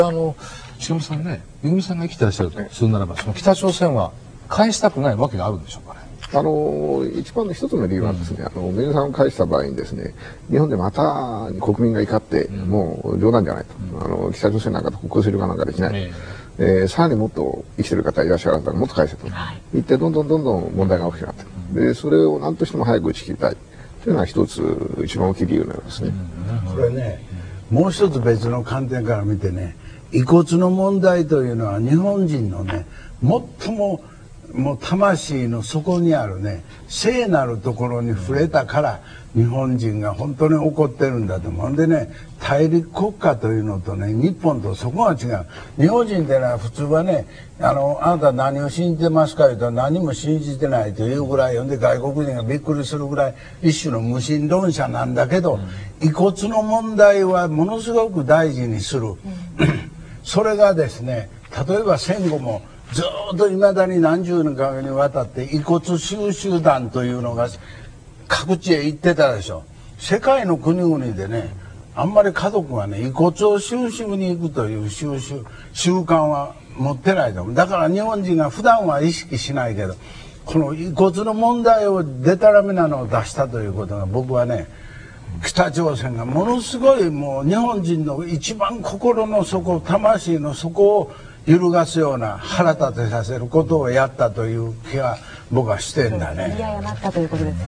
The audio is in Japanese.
重本さんね、めぐみさんが生きてらっしゃるとするならば、その北朝鮮は返したくないわけがあるんでしょうかね。 一番の一つの理由はですね、めぐみさんを返した場合にですね、日本でまた国民が怒って、もう冗談じゃないと。北朝鮮なんかと国交するかなんかできない。さらにもっと生きてる方いらっしゃる方がもっと返せと言って、どんどん問題が大きくなってる。で、それを何としても早く打ち切りたいというのは一つ一番大きい理由のようですね。 これね、もう一つ別の観点から見てね、遺骨の問題というのは日本人のね、最ももう魂の底にあるね、聖なるところに触れたから日本人が本当に怒ってるんだと思うんでね、大陸国家というのとね、日本とそこが違う。日本人ってのは普通はね、あなた何を信じてますか言うと何も信じてないというぐらい読んで、外国人がびっくりするぐらい一種の無神論者なんだけど、遺骨の問題はものすごく大事にする。それがですね、例えば戦後もずっと未だに何十年かにわたって遺骨収集団というのが各地へ行ってたでしょ。世界の国々でね、あんまり家族がね、遺骨を収集に行くという習慣は持ってないと思う。だから日本人が普段は意識しないけど、この遺骨の問題をデタラメなのを出したということが、僕はね、北朝鮮がものすごいもう日本人の一番心の底、魂の底を揺るがすような、腹立てさせることをやったという気が僕はしてんだね。 嫌やなったということです。